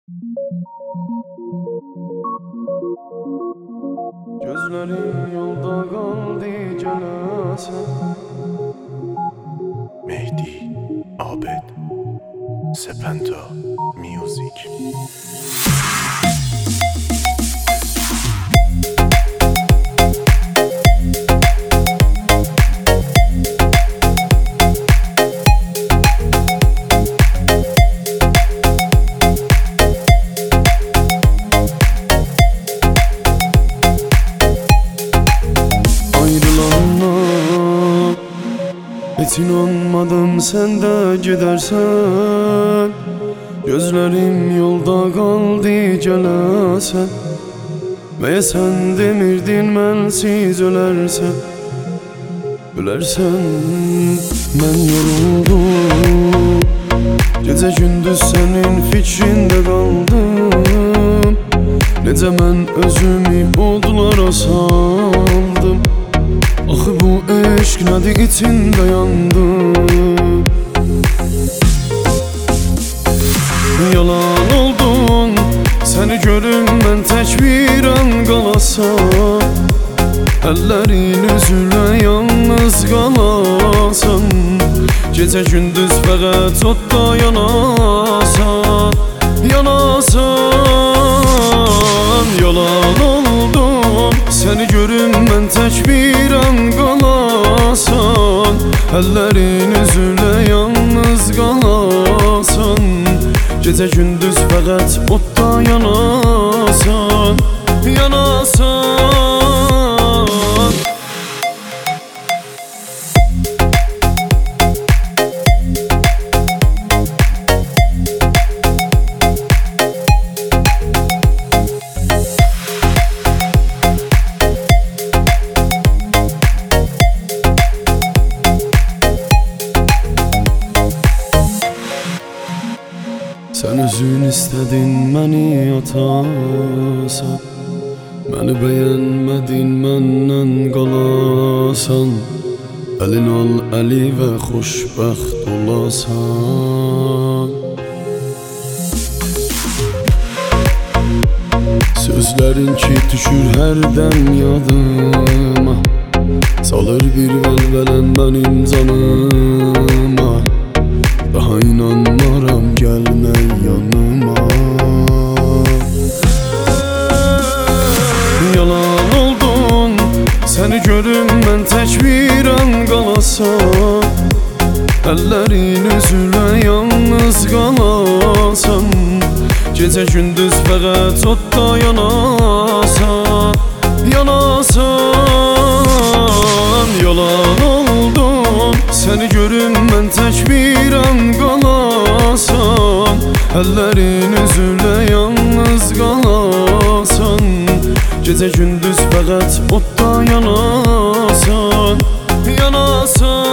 Gözlerim yolda kaldı cenazem. Mehdi Abed Sepento Music. Hiç inanmadım sen de gidersen. Gözlerim yolda kaldı cenasen. Ve sen demirdin bensiz ölersen. Ölersen ben yoruldum. Gece gündüz senin fikrinde kaldım. Nece ben özümü odlara saldım. Ah bu eşk nədir içində yandım. Yalan oldun, səni görüm mən tək bir an qalasan. Əllərin üzülə yalnız qalasan. Gecə gündüz fəqət odda yanasan. Yanasan. Yalan oldun, səni görüm mən tək bir an qalasan. Əllərin üzülə yalnız qalasan. Gecə gündüz fəqət odda yanasan. Yanasan. Sen özün istedin məni atasan. Məni bəyənmədin məndən qalasan. Əlin al əli və xoşbəxt olasan. Sözlərin ki düşür hərdən yadıma. Salır bir vəlvələn mənim canıma. Daha inanmaram gəlmək yanıma. Yalan oldun, səni görüm mən tək bir an qalasan. Əllərin üzülə yalnız qalasan. Gecə gündüz fəqət odda yanasan. Yanasan. Yalan oldun, səni görüm mən tək bir an qalasan. Əllərin üzülə yalnız qalasan. Gecə gündüz fəqət odda yanasan. Yanasan.